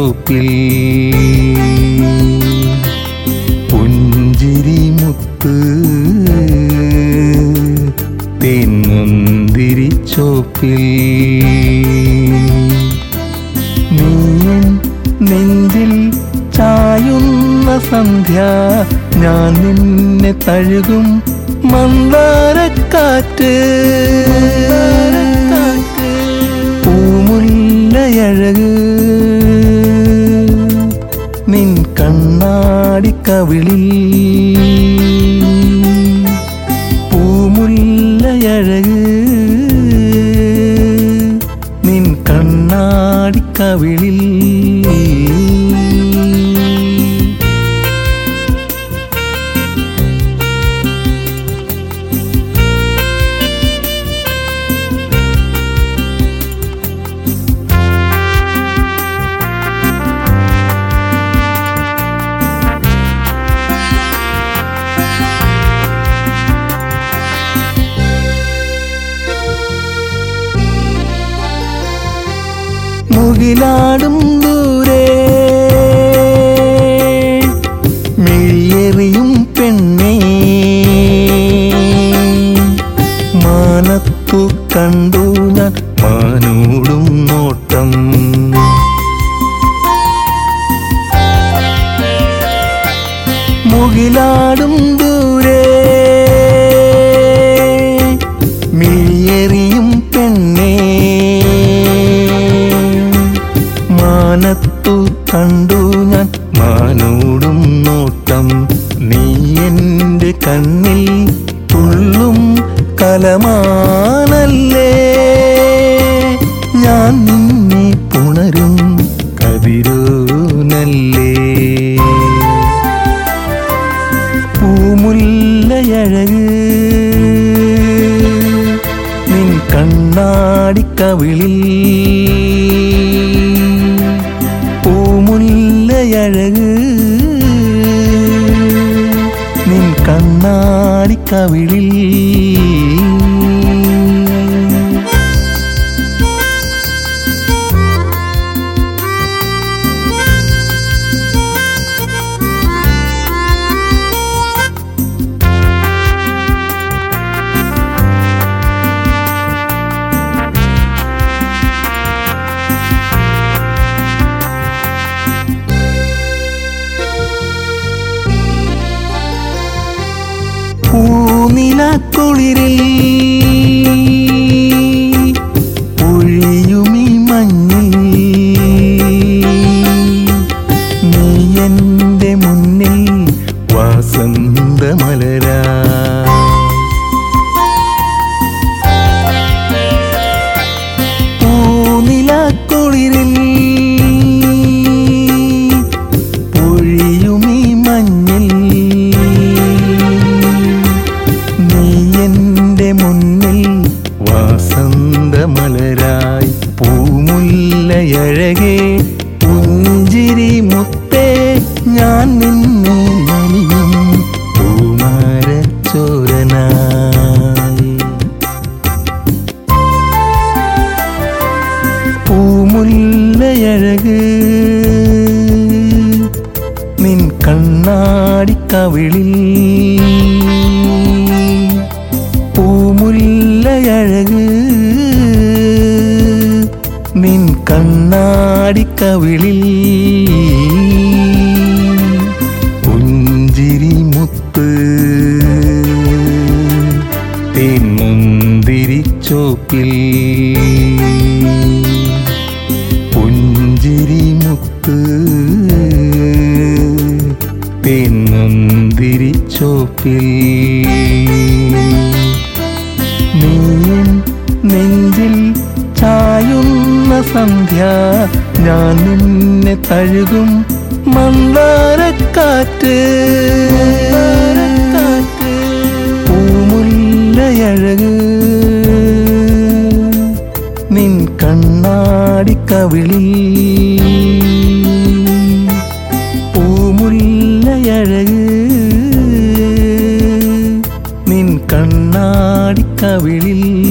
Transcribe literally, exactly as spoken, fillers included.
ചോപ്പിൽ പുഞ്ചിരി മുത്ത് തേൻമുന്തിരി ചോപ്പിൽ നീയൻ നെഞ്ചിൽ ചായുന്ന സന്ധ്യ ഞാൻ നിന്നെ തഴുകും മന്ദാരക്കാറ്റ് പൂമുല്ലയഴക് നിൻ കണ്ണാടിക്കവിളിൽ പൂമുല്ലയഴക് നിൻ കണ്ണാടിക്കവിളിൽ മുകിലാടും ദൂരെ മിഴിയെറിയും പെണ്ണേ മാനത്തു കണ്ടു ഞാൻ മാനൂടും നോട്ടം മുകിലാടും ദൂരെ മിഴിയെറിയും പെണ്ണേ മാനത്തു കണ്ടു ഞാൻ മാനൂടും നോട്ടം നീ എൻ്റെ കണ്ണിൽ തുള്ളും കലമാനല്ലേ ഞാൻ നിന്നെ പുണരും കതിരോനല്ലേ പൂമുല്ലയഴക് നിൻ കണ്ണാടിക്കവിളിൽ പൂമുല്ലയഴക് നിൻ കണ്ണാടിക്കവിളിൽ പൂനിലക്കുളിരിൽ ഒഴിയുമീ മഞ്ഞിൽ നീ എൻ്റെ മുന്നിൽ വസന്തമലരാ പൂനിലക്കുളിരിൽ ഒഴിയുമീ മഞ്ഞിൽ മുന്നിൽ വസന്തമലരായി പൂമുല്ലയഴകേ പുഞ്ചിരി മുത്തേ ഞാൻ നിന്നെ നലിയും പൂമാരച്ചോരനായി പൂമുല്ലയഴക് നിൻ കണ്ണാടിക്കവിളിൽ പൂമുല്ലയഴക് നിൻ കണ്ണാടിക്കവിളിൽ പുഞ്ചിരി മുത്ത് തേൻമുന്തിരി ചോപ്പിൽ പുഞ്ചിരി മുത്ത് തേൻമുന്തിരി ചോപ്പിൽ നീയൻ നെഞ്ചിൽ ചായുന്ന സന്ധ്യ ഞാൻ നിന്നെ തഴുകും മന്ദാരക്കാറ്റ് പൂമുല്ലയഴക് നിൻ കണ്ണാടിക്കവിളിൽ പൂമുല്ലയഴക് നിൻ കണ്ണാടിക്കവിളിൽ